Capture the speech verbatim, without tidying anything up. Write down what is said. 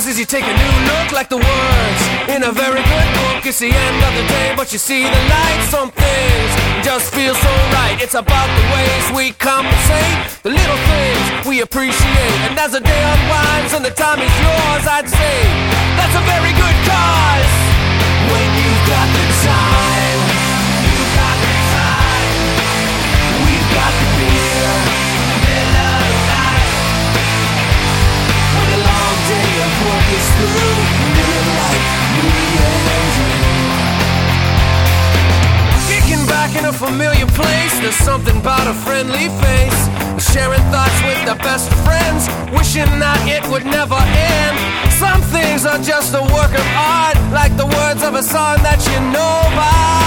as you take a new look, like the words in a very good book. It's the end of the day, but you see the light. Some things just feel so right. It's about the ways we compensate, the little things we appreciate. And as the day unwinds and the time is yours, I'd say that's a very good cause. When you've got the time, you've got the time. We've got the beer, middle of the night. When the long day of work is through, live like me and you. Kicking back in a familiar place, there's something about a friendly face. Sharing thoughts with the best of friends, wishing that it would never end. Some things are just a work of art, like the words of a song that you know by